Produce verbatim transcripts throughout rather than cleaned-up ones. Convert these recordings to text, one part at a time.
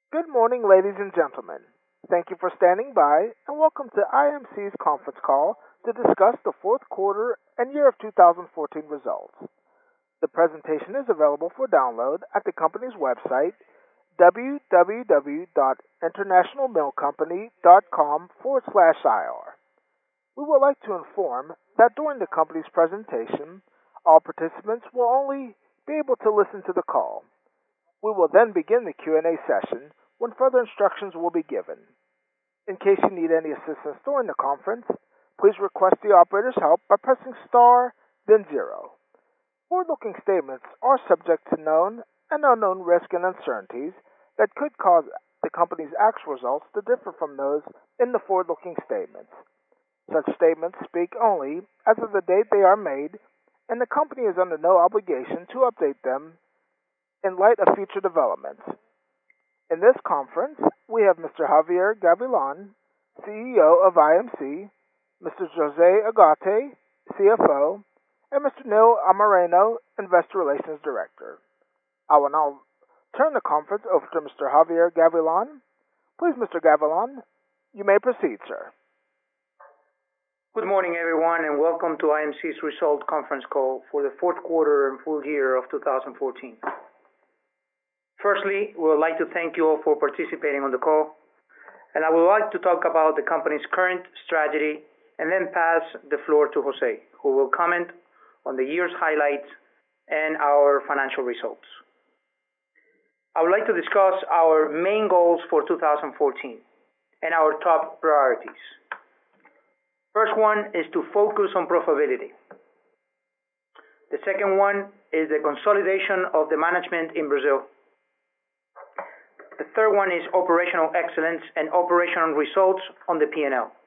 Good morning, ladies and gentlemen. Thank you for standing by, and welcome to I M C's conference call to discuss the fourth quarter and year of two thousand fourteen results. The presentation is available for download at the company's website, www.internationalmillcompany.com forward slash IR. We would like to inform that during the company's presentation, all participants will only be able to listen to the call. We will then begin the Q and A session when further instructions will be given. In case you need any assistance during the conference, please request the operator's help by pressing star, then zero. Forward-looking statements are subject to known and unknown risks and uncertainties that could cause the company's actual results to differ from those in the forward-looking statements. Such statements speak only as of the date they are made, and the company is under no obligation to update them in light of future developments. In this conference, we have Mister Javier Gavilan, C E O of I M C, Mister Jose Agate, C F O, and Mister Neil Amareno, Investor Relations Director. I will now turn the conference over to Mister Javier Gavilan. Please, Mister Gavilan, you may proceed, sir. Good morning, everyone, and welcome to I M C's result conference call for the fourth quarter and full year of two thousand fourteen. Firstly, we would like to thank you all for participating on the call, and I would like to talk about the company's current strategy and then pass the floor to Jose, who will comment on the year's highlights and our financial results. I would like to discuss our main goals for two thousand fourteen and our top priorities. First one is to focus on profitability. The second one is the consolidation of the management in Brazil. The third one is operational excellence and operational results on the P and L.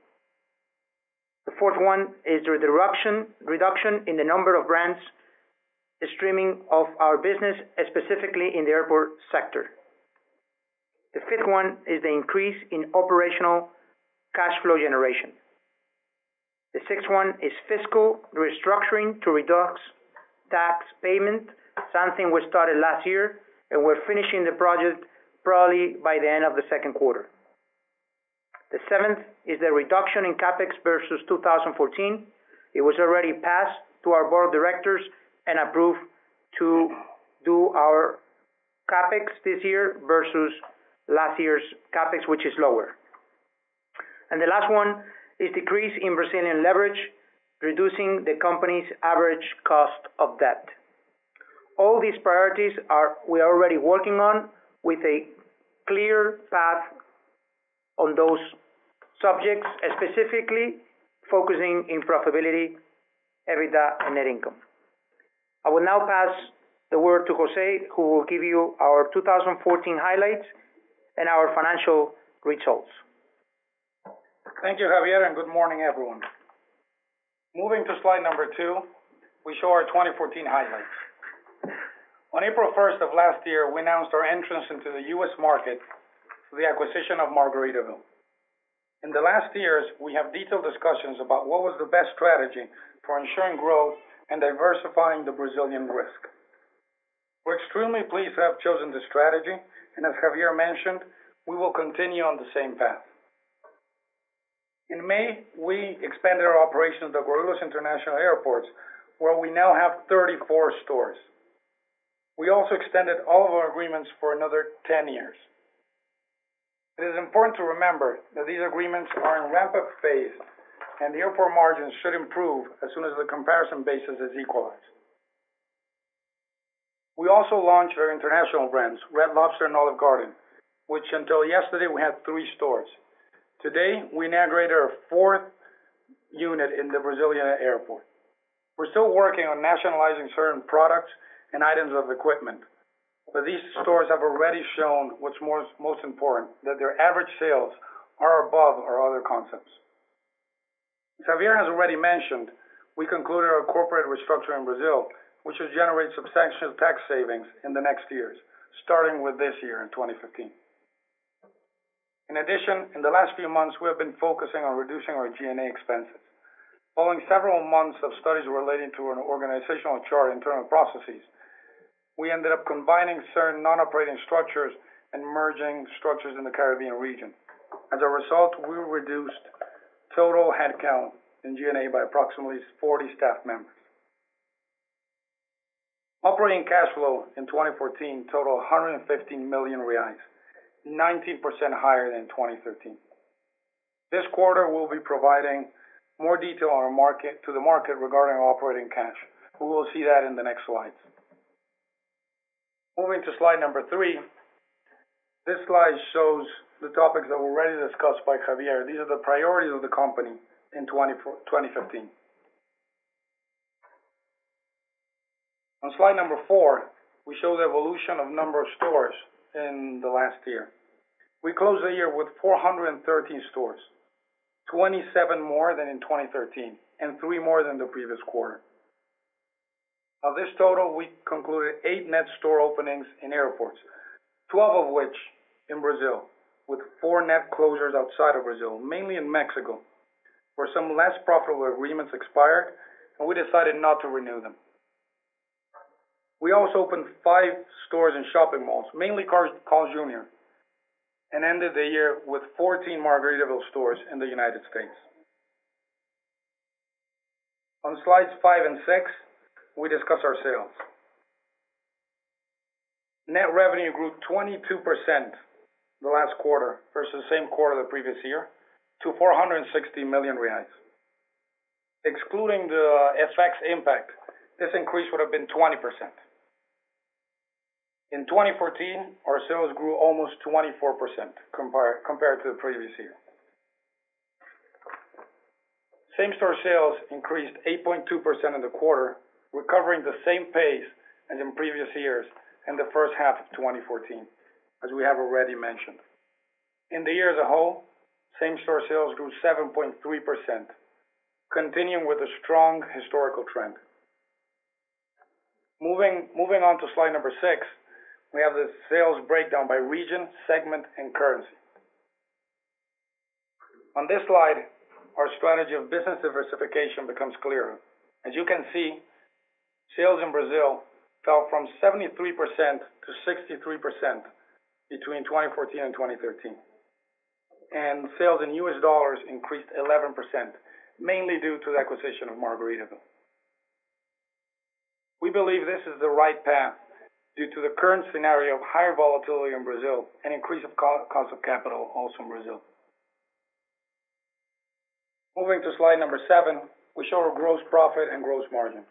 The fourth one is the reduction, reduction in the number of brands streaming of our business, specifically in the airport sector. The fifth one is the increase in operational cash flow generation. The sixth one is fiscal restructuring to reduce tax payment, something we started last year, and we're finishing the project probably by the end of the second quarter. The seventh is the reduction in CapEx versus two thousand fourteen. It was already passed to our board of directors and approved to do our CapEx this year versus last year's CapEx, which is lower. And the last one is decrease in Brazilian leverage, reducing the company's average cost of debt. All these priorities are we are already working on with a clear path on those subjects, specifically focusing in profitability, EBITDA, and net income. I will now pass the word to Jose, who will give you our two thousand fourteen highlights and our financial results. Thank you, Javier, and good morning, everyone. Moving to slide number two, we show our twenty fourteen highlights. On April first of last year, we announced our entrance into the U S market through the acquisition of Margaritaville. In the last years, we have detailed discussions about what was the best strategy for ensuring growth and diversifying the Brazilian risk. We're extremely pleased to have chosen this strategy, and as Javier mentioned, we will continue on the same path. In May, we expanded our operations at Guarulhos International Airports, where we now have thirty-four stores. We also extended all of our agreements for another ten years. It is important to remember that these agreements are in ramp-up phase, and the airport margins should improve as soon as the comparison basis is equalized. We also launched our international brands, Red Lobster and Olive Garden, which until yesterday we had three stores. Today, we inaugurated our fourth unit in the Brazilian airport. We're still working on nationalizing certain products and items of equipment, but these stores have already shown what's most, most important, that their average sales are above our other concepts. As Javier has already mentioned, we concluded our corporate restructure in Brazil, which will generate substantial tax savings in the next years, starting with this year in twenty fifteen. In addition, in the last few months, we have been focusing on reducing our G and A expenses. Following several months of studies relating to an organizational chart and internal processes, we ended up combining certain non-operating structures and merging structures in the Caribbean region. As a result, we reduced total headcount in G and A by approximately forty staff members. Operating cash flow in twenty fourteen totaled one hundred fifteen million reais, nineteen percent higher than twenty thirteen. This quarter, we'll be providing more detail on our market to the market regarding our operating cash. We will see that in the next slides. Moving to slide number three, this slide shows the topics that were already discussed by Javier. These are the priorities of the company in twenty fifteen. On slide number four, we show the evolution of number of stores in the last year. We closed the year with four hundred thirteen stores, twenty-seven more than in twenty thirteen, and three more than the previous quarter. Of this total, we concluded eight net store openings in airports, twelve of which in Brazil, with four net closures outside of Brazil, mainly in Mexico, where some less profitable agreements expired, and we decided not to renew them. We also opened five stores in shopping malls, mainly Carl's Junior, and ended the year with fourteen Margaritaville stores in the United States. On slides five and six, we discuss our sales. Net revenue grew twenty-two percent the last quarter versus the same quarter the previous year to four hundred sixty million reais. Excluding the F X impact, this increase would have been twenty percent. In twenty fourteen, our sales grew almost twenty-four percent compared, compared to the previous year. Same-store sales increased eight point two percent in the quarter, recovering the same pace as in previous years and the first half of twenty fourteen, as we have already mentioned. In the year as a whole, same-store sales grew seven point three percent, continuing with a strong historical trend. Moving, moving on to slide number six, we have the sales breakdown by region, segment, and currency. On this slide, our strategy of business diversification becomes clearer. As you can see, sales in Brazil fell from seventy-three percent to sixty-three percent between twenty fourteen and twenty thirteen. And sales in U S dollars increased eleven percent, mainly due to the acquisition of Margaritaville. We believe this is the right path due to the current scenario of higher volatility in Brazil and increase of cost of capital also in Brazil. Moving to slide number seven, we show our gross profit and gross margin.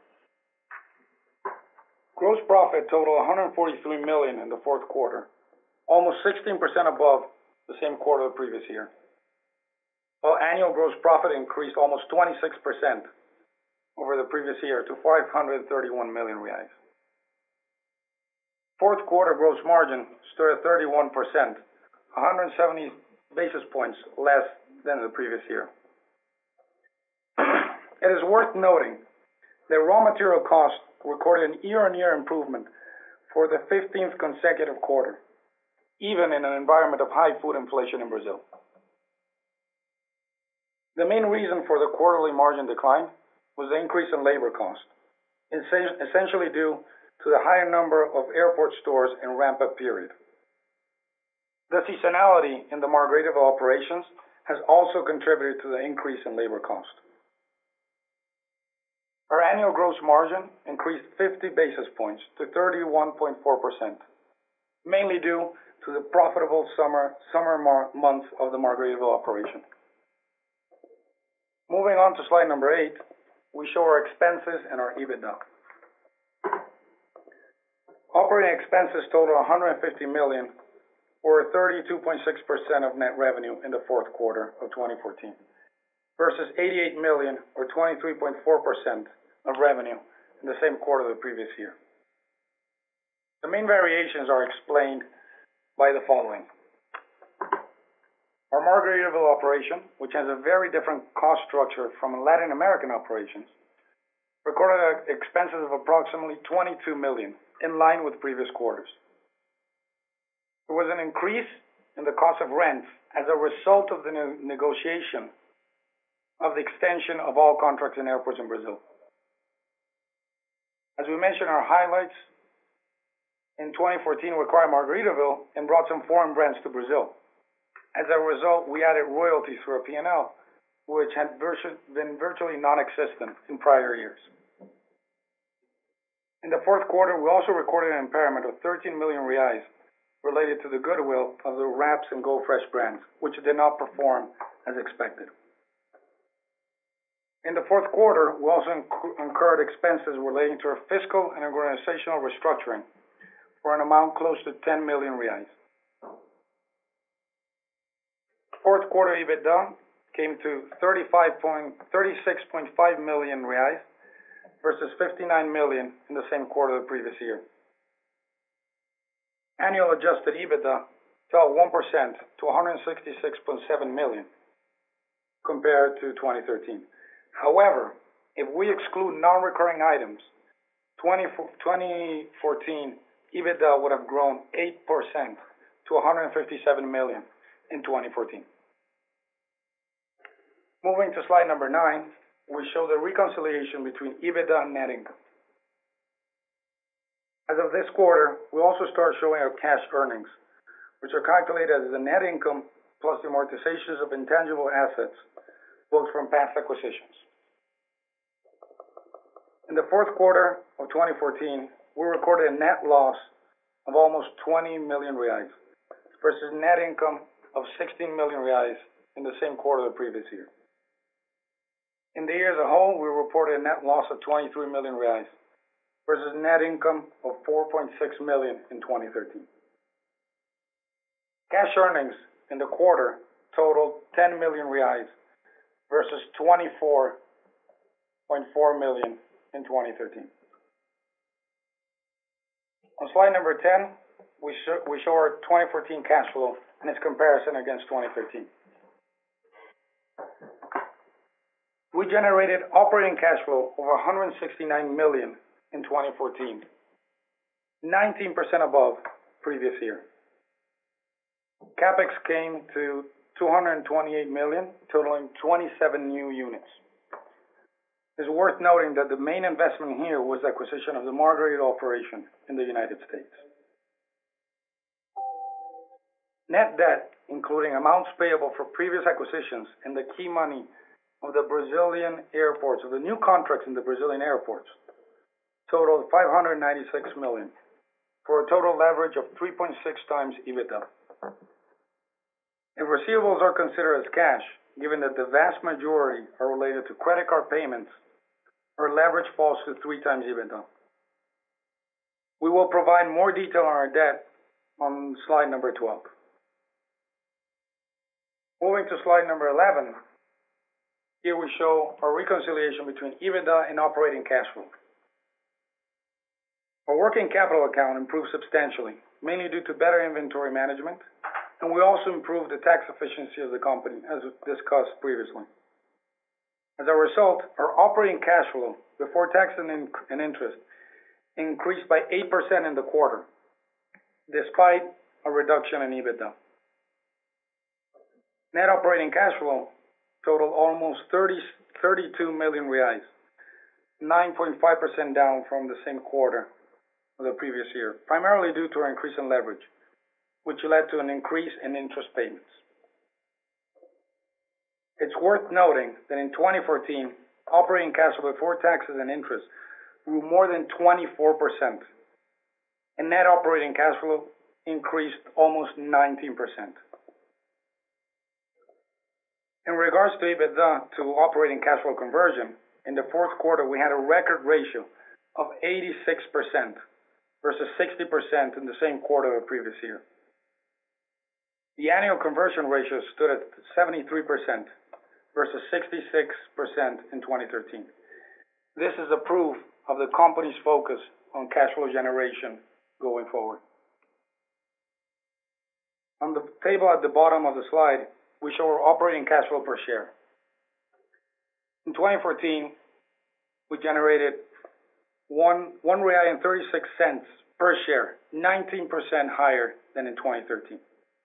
Gross profit totaled one hundred forty-three million in the fourth quarter, almost sixteen percent above the same quarter of the previous year. While annual gross profit increased almost twenty-six percent over the previous year to five hundred thirty-one million reais. Fourth quarter gross margin stood at thirty-one percent, one hundred seventy basis points less than the previous year. It is worth noting that raw material costs recorded an year-on-year improvement for the fifteenth consecutive quarter, even in an environment of high food inflation in Brazil. The main reason for the quarterly margin decline was the increase in labor cost, essentially due to the higher number of airport stores and ramp-up period. The seasonality in the Margaritaville operations has also contributed to the increase in labor cost. Our annual gross margin increased fifty basis points to thirty-one point four percent, mainly due to the profitable summer, summer mar- months of the Margaritaville operation. Moving on to slide number eight, we show our expenses and our EBITDA. Operating expenses total one hundred fifty million, or thirty-two point six percent of net revenue in the fourth quarter of twenty fourteen, versus eighty-eight million, or twenty-three point four percent of revenue in the same quarter of the previous year. The main variations are explained by the following. Our Margaritaville operation, which has a very different cost structure from Latin American operations, recorded expenses of approximately twenty-two million, in line with previous quarters. There was an increase in the cost of rent as a result of the ne- negotiation of the extension of all contracts in airports in Brazil. As we mentioned in our highlights, in twenty fourteen we acquired Margaritaville and brought some foreign brands to Brazil. As a result, we added royalties through our P and L, which had virtu- been virtually non-existent in prior years. In the fourth quarter, we also recorded an impairment of thirteen million reais related to the goodwill of the Wraps and Go Fresh brands, which did not perform as expected. In the fourth quarter, we also inc- incurred expenses relating to our fiscal and organizational restructuring for an amount close to ten million reais. Fourth quarter EBITDA came to thirty-five point, thirty-six point five million reais versus fifty-nine million in the same quarter of the previous year. Annual adjusted EBITDA fell one percent to one hundred sixty-six point seven million compared to twenty thirteen. However, if we exclude non-recurring items, twenty fourteen EBITDA would have grown eight percent to one hundred fifty-seven million in twenty fourteen. Moving to slide number nine, we show the reconciliation between EBITDA and net income. As of this quarter, we also start showing our cash earnings, which are calculated as the net income plus the amortizations of intangible assets, both from past acquisitions. In the fourth quarter of twenty fourteen, we recorded a net loss of almost twenty million reais versus net income of sixteen million reais in the same quarter of the previous year. In the year as a whole, we reported a net loss of twenty-three million reais versus net income of four point six million in twenty thirteen. Cash earnings in the quarter totaled ten million reais versus twenty-four point four million in twenty thirteen. On slide number ten, we show, we show our twenty fourteen cash flow and its comparison against twenty thirteen. We generated operating cash flow of one hundred sixty-nine million in twenty fourteen, nineteen percent above previous year. Capex came to two hundred twenty-eight million, totaling twenty-seven new units. It's worth noting that the main investment here was the acquisition of the Margaritaville operation in the United States. Net debt, including amounts payable for previous acquisitions and the key money of the Brazilian airports, of the new contracts in the Brazilian airports, totaled five hundred ninety-six million, for a total leverage of three point six times EBITDA. If receivables are considered as cash, given that the vast majority are related to credit card payments, our leverage falls to three times EBITDA. We will provide more detail on our debt on slide number twelve. Moving to slide number eleven, here we show our reconciliation between EBITDA and operating cash flow. Our working capital account improved substantially, mainly due to better inventory management, and we also improved the tax efficiency of the company, as discussed previously. As a result, our operating cash flow before tax and, in- and interest increased by eight percent in the quarter, despite a reduction in EBITDA. Net operating cash flow totaled almost thirty, thirty-two million reais, nine point five percent down from the same quarter of the previous year, primarily due to our increase in leverage, which led to an increase in interest payments. It's worth noting that in twenty fourteen, operating cash flow before taxes and interest grew more than twenty-four percent, and net operating cash flow increased almost nineteen percent. In regards to EBITDA to operating cash flow conversion, in the fourth quarter we had a record ratio of eighty-six percent versus sixty percent in the same quarter of the previous year. The annual conversion ratio stood at seventy-three percent versus sixty-six percent in twenty thirteen. This is a proof of the company's focus on cash flow generation going forward. On the table at the bottom of the slide, we show our operating cash flow per share. In twenty fourteen, we generated one one real and thirty-six cents per share, nineteen percent higher than in twenty thirteen.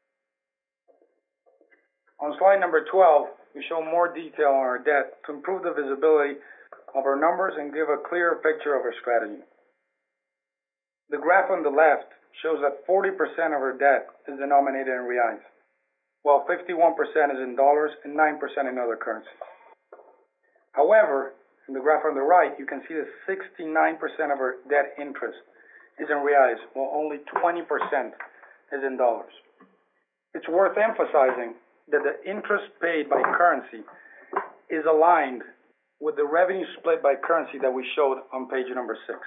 On slide number twelve, we show more detail on our debt to improve the visibility of our numbers and give a clearer picture of our strategy. The graph on the left shows that forty percent of our debt is denominated in reais, while fifty-one percent is in dollars and nine percent in other currencies. However, in the graph on the right, you can see that sixty-nine percent of our debt interest is in reais, while only twenty percent is in dollars. It's worth emphasizing that the interest paid by currency is aligned with the revenue split by currency that we showed on page number six.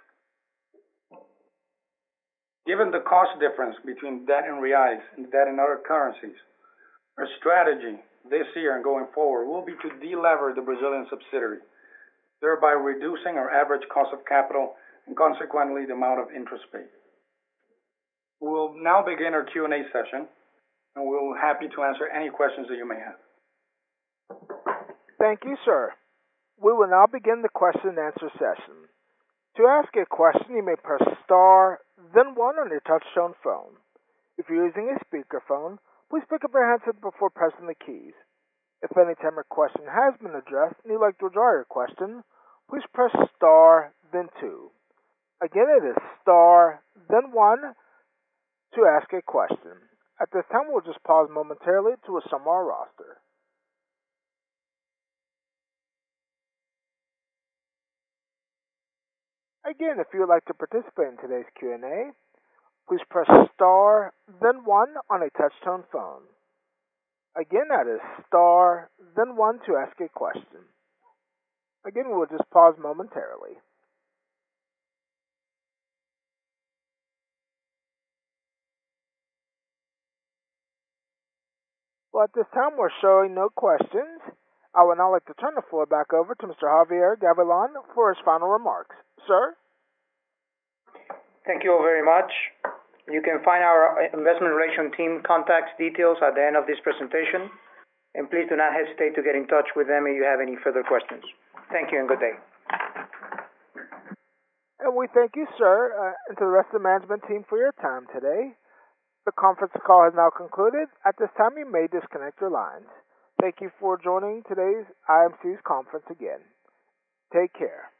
Given the cost difference between debt in reais and debt in other currencies, our strategy this year and going forward will be to delever the Brazilian subsidiary, thereby reducing our average cost of capital and consequently the amount of interest paid. We will now begin our Q and A session, and we're happy to answer any questions that you may have. Thank you, sir. We will now begin the question and answer session. To ask a question, you may press star, then one on your touch-tone phone. If you're using a speakerphone, please pick up your handset before pressing the keys. If any time your question has been addressed and you'd like to withdraw your question, please press star, then two. Again, it is star, then one to ask a question. At this time, we'll just pause momentarily to assemble our roster. Again, if you would like to participate in today's Q and A, please press star, then one on a touch-tone phone. Again, that is star, then one to ask a question. Again, we'll just pause momentarily. Well, at this time, we're showing no questions. I would now like to turn the floor back over to Mister Javier Gavilan for his final remarks. Sir? Thank you all very much. You can find our investment relation team contact details at the end of this presentation, and please do not hesitate to get in touch with them if you have any further questions. Thank you and good day. And we thank you, sir, uh, and to the rest of the management team for your time today. The conference call has now concluded. At this time, you may disconnect your lines. Thank you for joining today's I M C's conference again. Take care.